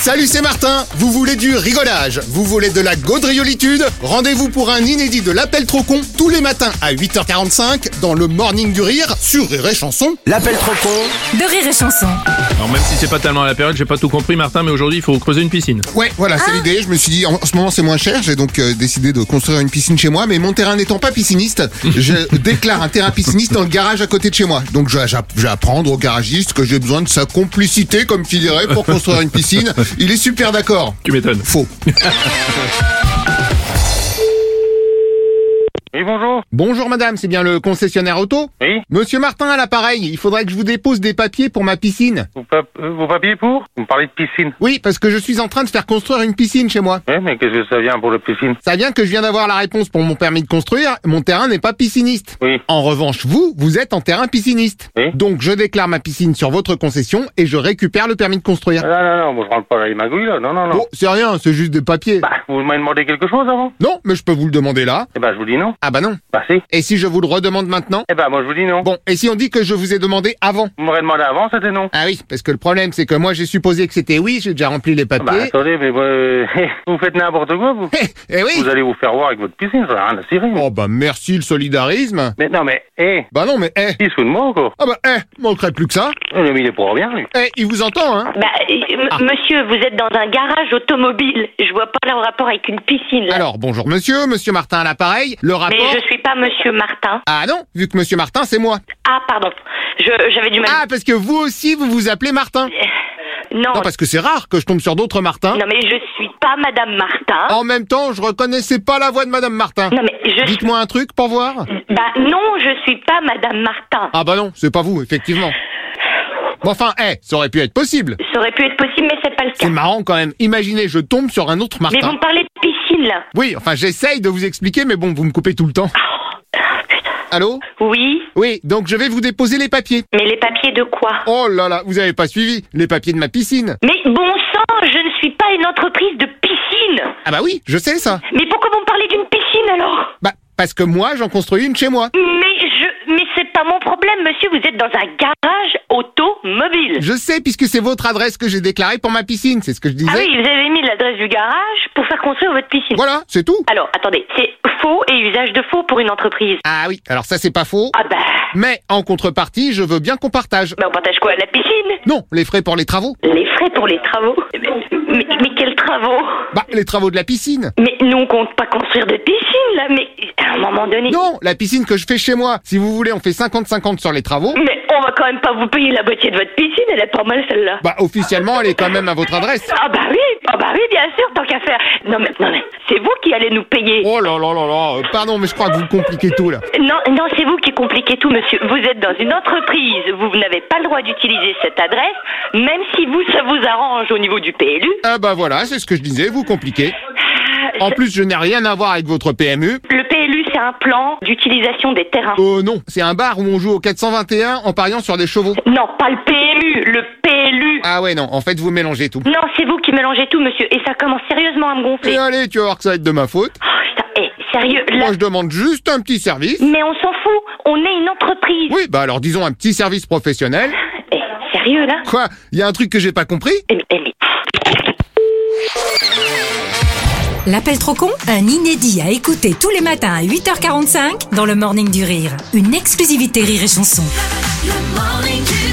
Salut, c'est Martin. Vous voulez du rigolage? Vous voulez de la gaudriolitude? Rendez-vous pour un inédit de l'appel trop con tous les matins à 8h45 dans le Morning du Rire sur Rire et Chanson. L'appel trop con de Rire et Chanson. Alors même si c'est pas tellement à la période, j'ai pas tout compris Martin, mais aujourd'hui il faut creuser une piscine. Ouais, voilà, c'est l'idée. Je me suis dit, en ce moment c'est moins cher, j'ai donc décidé de construire une piscine chez moi, mais mon terrain n'étant pas pisciniste, je déclare un terrain pisciniste dans le garage à côté de chez moi. Donc je vais apprendre au garagiste que j'ai besoin de sa complicité, comme tu dirais, pour construire une piscine. Il est super d'accord. Tu m'étonnes. Faux. Oui, bonjour. Bonjour madame, c'est bien le concessionnaire auto? Oui. Monsieur Martin à l'appareil, il faudrait que je vous dépose des papiers pour ma piscine. Vos papiers pour? Vous me parlez de piscine. Oui, parce que je suis en train de faire construire une piscine chez moi. Oui, mais qu'est-ce que ça vient pour la piscine? Ça vient que je viens d'avoir la réponse pour mon permis de construire, mon terrain n'est pas pisciniste. Oui. En revanche, vous êtes en terrain pisciniste. Oui. Donc je déclare ma piscine sur votre concession et je récupère le permis de construire. Non, moi je rentre pas les magouilles là, non. Oh, c'est rien, c'est juste des papiers. Bah, vous m'avez demandé quelque chose avant? Non, mais je peux vous le demander là. Eh ben, je vous dis non. Ah bah non. Bah si. Et si je vous le redemande maintenant? Eh ben, moi je vous dis non. Bon, et si on dit que je vous ai demandé avant? Vous m'aurez demandé avant, c'était non. Ah oui, parce que le problème c'est que moi j'ai supposé que c'était oui, j'ai déjà rempli les Bah, papiers. attendez, mais vous faites n'importe quoi, vous. Eh oui. Vous allez vous faire voir avec votre piscine, j'en ai rien à cirer. Oh bah merci le solidarisme. Mais non, mais, Bah non mais il se fout de moi encore. Ah bah manquerait plus que ça. Il est pour rien, lui. Il vous entend hein. Monsieur, vous êtes dans un garage automobile. Je vois pas le rapport avec une piscine, là. Alors bonjour monsieur Martin à l'appareil, le rapport... Mais je suis pas monsieur Martin. Ah non, vu que monsieur Martin c'est moi. Ah, pardon. J'avais du mal. Ah parce que vous aussi vous vous appelez Martin. Non. Non parce que c'est rare que je tombe sur d'autres Martins. Non, mais je suis pas madame Martin. En même temps, je reconnaissais pas la voix de madame Martin. Non, mais Dites-moi un truc pour voir. Bah non, je suis pas madame Martin. Ah bah non, c'est pas vous, effectivement. Bon enfin, ça aurait pu être possible. Ça aurait pu être possible, mais c'est pas le cas. C'est marrant quand même. Imaginez, je tombe sur un autre Martin. Mais vous me parlez de piscine, là. Oui, enfin j'essaye de vous expliquer, mais bon, vous me coupez tout le temps. Allô? Oui. Oui, donc je vais vous déposer les papiers. Mais les papiers de quoi? Oh là là, vous avez pas suivi. Les papiers de ma piscine. Mais bon sang, je ne suis pas une entreprise de piscine. Ah bah oui, je sais ça. Mais pourquoi vous me parlez d'une piscine, alors? Bah, parce que moi, j'en construis une chez moi. Mais c'est pas mon problème, monsieur, vous êtes dans un garage automobile. Je sais, puisque c'est votre adresse que j'ai déclarée pour ma piscine, c'est ce que je disais. Ah oui, vous avez mis l'adresse du garage pour faire construire votre piscine. Voilà, c'est tout. Alors, attendez, c'est faux et usage de faux pour une entreprise. Ah oui, alors ça c'est pas faux. Ah bah... Mais en contrepartie, je veux bien qu'on partage. Bah on partage quoi, la piscine? Non, les frais pour les travaux. Les frais pour les travaux? Mais quels travaux? Bah, les travaux de la piscine. Mais nous on compte pas construire de piscine, là, mais à un moment donné... Non, la piscine que je fais chez moi. Si vous voulez, on fait 50-50 sur les travaux. Mais on va quand même pas vous payer la moitié de votre piscine, elle est pas mal celle-là. Bah, officiellement, elle est quand même à votre adresse. Ah bah oui, bien sûr, tant qu'à faire. Non mais, c'est vous qui allez nous payer. Oh là là là là, pardon, mais je crois que vous compliquez tout, là. Non, c'est vous qui compliquez tout, monsieur. Vous êtes dans une entreprise, vous n'avez pas le droit d'utiliser cette adresse, même si ça vous arrange au niveau du PLU. Ah bah voilà, c'est ce que je disais, vous compliquez. En plus, je n'ai rien à voir avec votre PMU. Le PLU, c'est un plan d'utilisation des terrains. Non, c'est un bar où on joue au 421 en pariant sur des chevaux. Non, pas le PMU, le PLU. Ah ouais, non, en fait, vous mélangez tout. Non, c'est vous qui mélangez tout, monsieur, et ça commence sérieusement à me gonfler. Et allez, tu vas voir que ça va être de ma faute. Oh, putain, sérieux, là... Moi, je demande juste un petit service. Mais on s'en fout, on est une entreprise. Oui, bah alors disons un petit service professionnel. Sérieux, là? Quoi? Il y a un truc que j'ai pas compris? Mais... L'appel trop con, un inédit à écouter tous les matins à 8h45 dans le Morning du Rire. Une exclusivité Rire et Chanson. Le Morning du